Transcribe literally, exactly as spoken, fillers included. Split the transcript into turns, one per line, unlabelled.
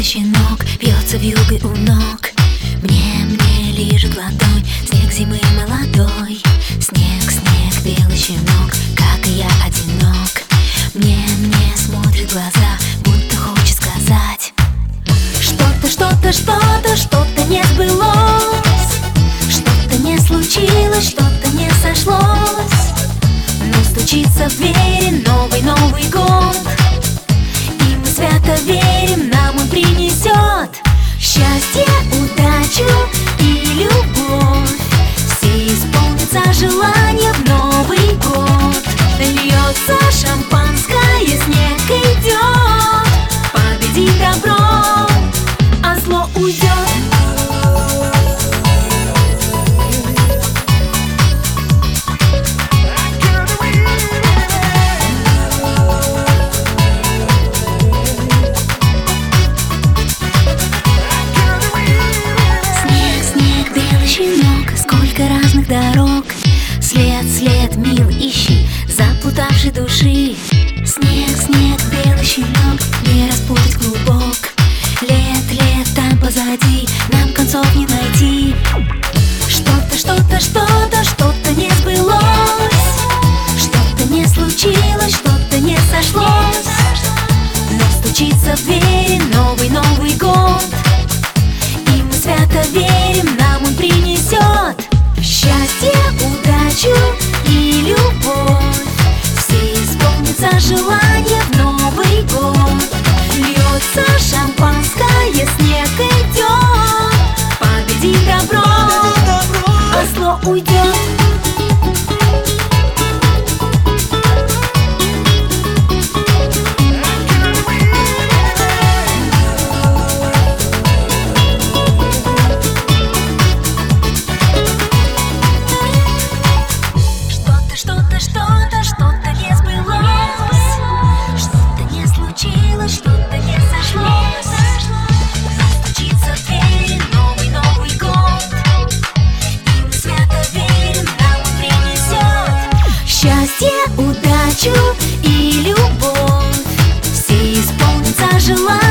щенок бьется вьюгой у ног. Мне, мне лижет ладонь снег зимы молодой. Снег, снег, белый щенок, как и я одинок. Мне, мне смотрит глаза, будто хочет сказать: что-то, что-то, что-то, что-то не сбылось, что-то не случилось, что-то не сошлось. Но стучится в двери новый Новый год, и мы свято верим, нам он принесет счастье, удачу и любовь. Все исполнится желание в Новый год. Льется шампанское, снег идет, победит добро, а зло уйдет. Сколько разных дорог, след, след, мил, ищи, запутавший души. Снег, снег, белый щенок, не распутать клубок. Лет, лет там позади, нам концов не найти. Что-то, что-то, что-то, что-то не сбылось, что-то не случилось, что-то не сошлось. Но стучится в двери новый Новый год, и мы свято верим, нам он принесет счастье, удачу и любовь. Все исполнится желание в Новый год. Льется шампанское, снег идет, победит добро, а зло уйдет. Что-то, что-то не сбылось, что-то не случилось, что-то не сошлось. Стучится в двери новый Новый год, и мы свято верим, нам он принесет счастье, удачу и любовь. Все исполнится желание